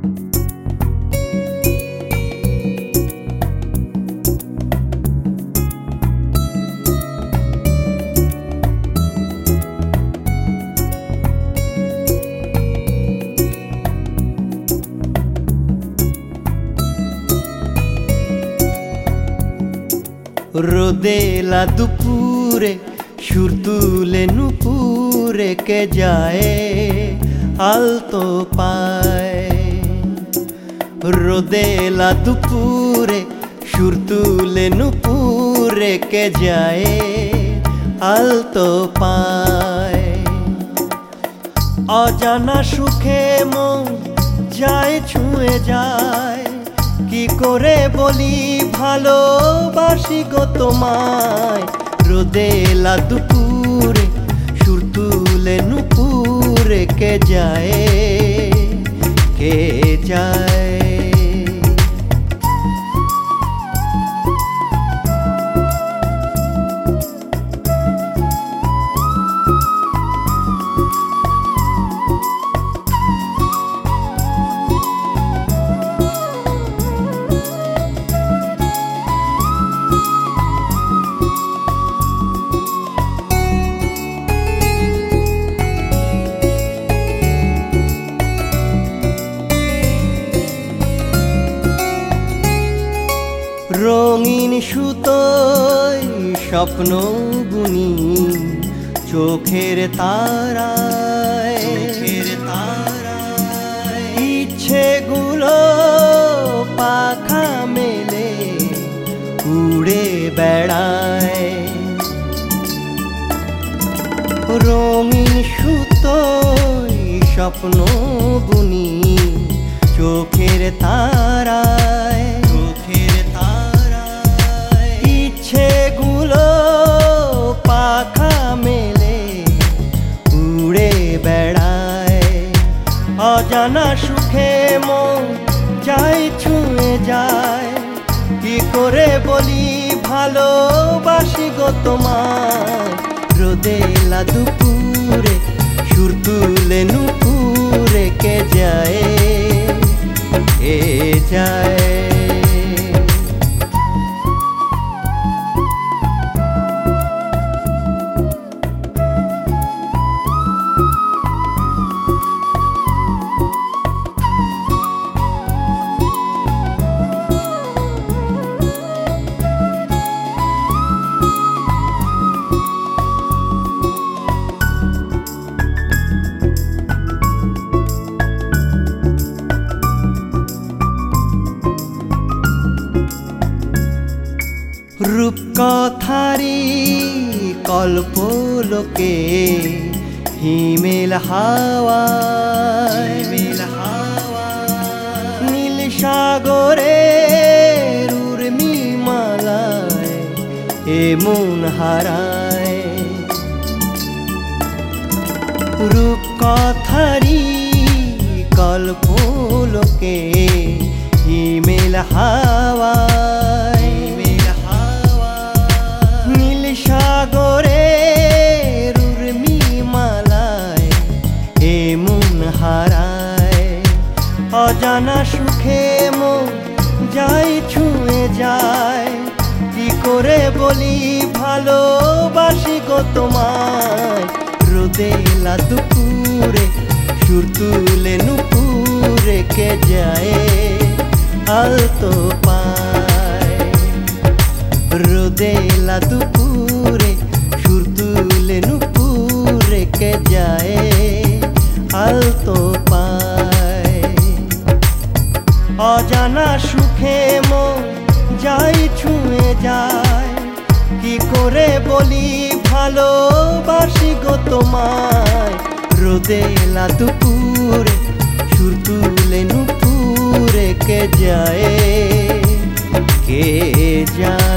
রোদেলা দুপুরে সুর তুলে নুপুরে কে যায় আলতো পায়। রোদেলা দুপুরে সুর তুলে নুপুরে কে যায় আলতো পায়। অজানা সুখে মন যায় ছুঁয়ে যায়, কি করে বলি ভালোবাসি গো তোমায়। রোদেলা দুপুরে সুর তুলে নুপুরে কে যায় কে যায়। রঙিন সুতোয় স্বপ্ন বুনি চোখের তারায়, ইচ্ছেগুলো পাখা মেলে উড়ে বেড়ায়। রঙিন সুতোয় স্বপ্ন বুনি চোখের তারায়, ইচ্ছেগুলো পাখা মেলে উড়ে বেড়ায়। অজানা সুখে মন যায় ছুঁয়ে যায়, কি করে বলি ভালোবাসি গো তোমায়। রোদেলা দুপুরে সুর তুলে নুপুরে কে যায় কে যায়। রূপকথারি কল্পলোকে হিমেল হাওয়ায়, নীল সাগরে উর্মি মালায় এ মন হারায়। রূপকথারি কল্পলোকে হিমেল হাওয়ায়, সাগরে উর্মি মালায় এ মন হারায়। অজানা সুখে মন যায় ছুঁয়ে যায়, কি করে বলি ভালোবাসি গো তোমায়। রোদেলা দুপুরে সুর তুলে নুপুরে কে যায় আলতো পায়। রোদেলা দুপুরে সুর তুলে নুপুরে কে যায় আলতো পায়। অজানা সুখে মন যায় ছুঁয়ে যায়, কি করে বলি ভালোবাসি গো তোমায়। রোদেলা দুপুরে সুর তুলে নুপুরে কে যায় কে যায়।